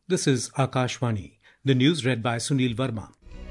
This is Akashvani. The news read by Sunil Verma.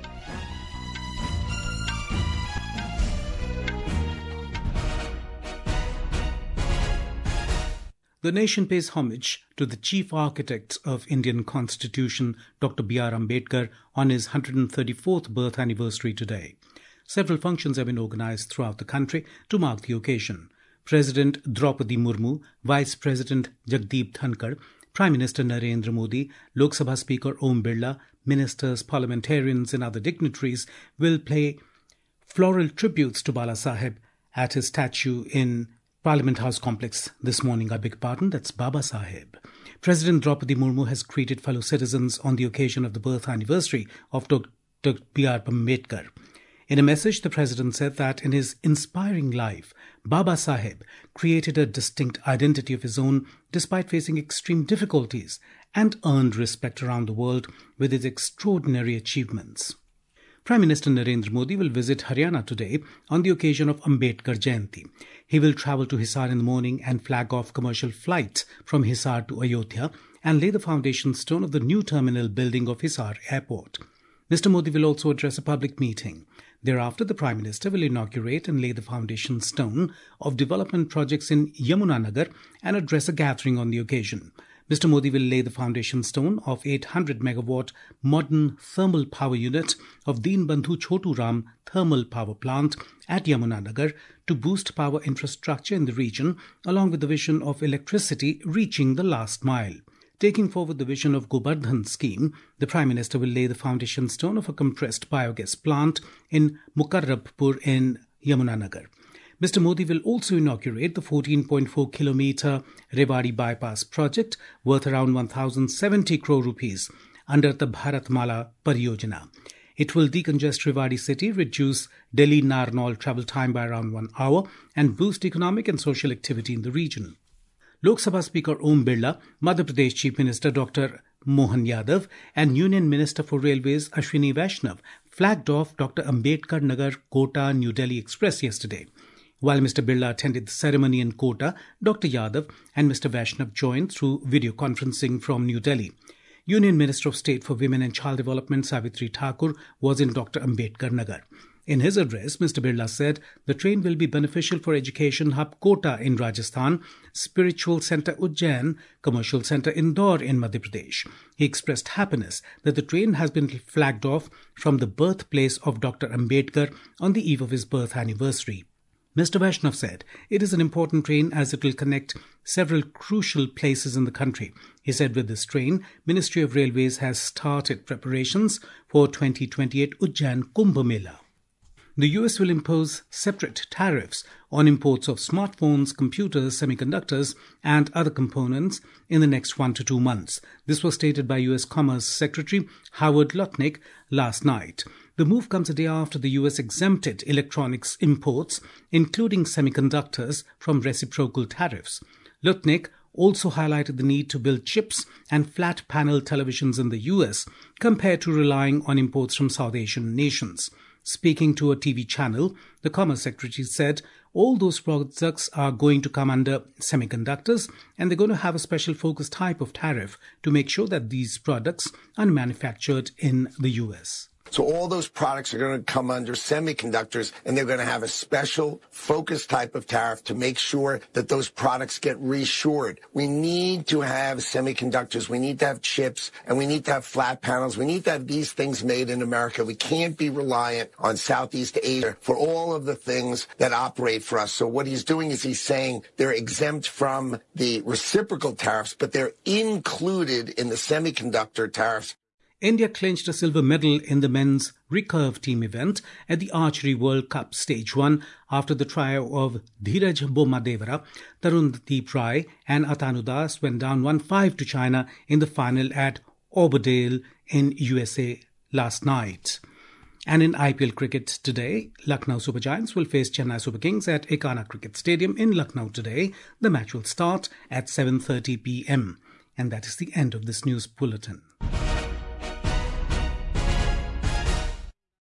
The nation pays homage to the chief architect of Indian Constitution, Dr. B.R. Ambedkar, on his 134th birth anniversary today. Several functions have been organized throughout the country to mark the occasion. President Draupadi Murmu, Vice President Jagdeep Dhankar, Prime Minister Narendra Modi, Lok Sabha Speaker Om Birla, ministers, parliamentarians and other dignitaries will pay floral tributes to Bala Saheb at his statue in Parliament House complex this morning. I beg your pardon, that's Baba Saheb. President Draupadi Murmu has greeted fellow citizens on the occasion of the birth anniversary of Dr. B.R. Ambedkar. In a message, the President said that in his inspiring life, Baba Saheb created a distinct identity of his own despite facing extreme difficulties and earned respect around the world with his extraordinary achievements. Prime Minister Narendra Modi will visit Haryana today on the occasion of Ambedkar Jayanti. He will travel to Hisar in the morning and flag off commercial flights from Hisar to Ayodhya and lay the foundation stone of the new terminal building of Hisar Airport. Mr. Modi will also address a public meeting. Thereafter, the Prime Minister will inaugurate and lay the foundation stone of development projects in Yamunanagar and address a gathering on the occasion. Mr. Modi will lay the foundation stone of 800 megawatt modern thermal power unit of Deenbandhu Chotu Ram thermal power plant at Yamunanagar to boost power infrastructure in the region, along with the vision of electricity reaching the last mile. Taking forward the vision of Gobardhan scheme, the Prime Minister will lay the foundation stone of a compressed biogas plant in Mukarrabpur in Yamunanagar. Mr. Modi will also inaugurate the 14.4 kilometre Rewari bypass project worth around 1,070 crore rupees under the Bharatmala Pariyojana. It will decongest Rewari city, reduce Delhi-Narnaul travel time by around 1 hour and boost economic and social activity in the region. Lok Sabha Speaker Om Birla, Madhya Pradesh Chief Minister Dr. Mohan Yadav and Union Minister for Railways Ashwini Vaishnav flagged off Dr. Ambedkar Nagar Kota New Delhi Express yesterday. While Mr. Birla attended the ceremony in Kota, Dr. Yadav and Mr. Vaishnav joined through video conferencing from New Delhi. Union Minister of State for Women and Child Development Savitri Thakur was in Dr. Ambedkar Nagar. In his address, Mr. Birla said the train will be beneficial for education hub Kota in Rajasthan, spiritual centre Ujjain, commercial centre Indore in Madhya Pradesh. He expressed happiness that the train has been flagged off from the birthplace of Dr. Ambedkar on the eve of his birth anniversary. Mr. Vaishnav said it is an important train as it will connect several crucial places in the country. He said with this train, Ministry of Railways has started preparations for 2028 Ujjain Kumbh Mela. The US will impose separate tariffs on imports of smartphones, computers, semiconductors, and other components in the next 1 to 2 months. This was stated by US Commerce Secretary Howard Lutnick last night. The move comes a day after the US exempted electronics imports, including semiconductors, from reciprocal tariffs. Lutnick also highlighted the need to build chips and flat panel televisions in the US compared to relying on imports from South Asian nations. Speaking to a TV channel, the Commerce Secretary said all those products are going to come under semiconductors and they're going to have a special focus type of tariff to make sure that these products are manufactured in the US. So all those products are going to come under semiconductors, and they're going to have a special focus type of tariff to make sure that those products get reshored. We need to have semiconductors, we need to have chips, and we need to have flat panels. We need to have these things made in America. We can't be reliant on Southeast Asia for all of the things that operate for us. So what he's doing is he's saying they're exempt from the reciprocal tariffs, but they're included in the semiconductor tariffs. India clinched a silver medal in the men's recurve team event at the Archery World Cup Stage 1 after the trio of Dheeraj Bommadevara, Tarundeep Rai and Atanu Das went down 1-5 to China in the final at Auberdale in USA last night. And in IPL cricket today, Lucknow Super Giants will face Chennai Super Kings at Ekana Cricket Stadium in Lucknow today. The match will start at 7:30 p.m. And that is the end of this news bulletin.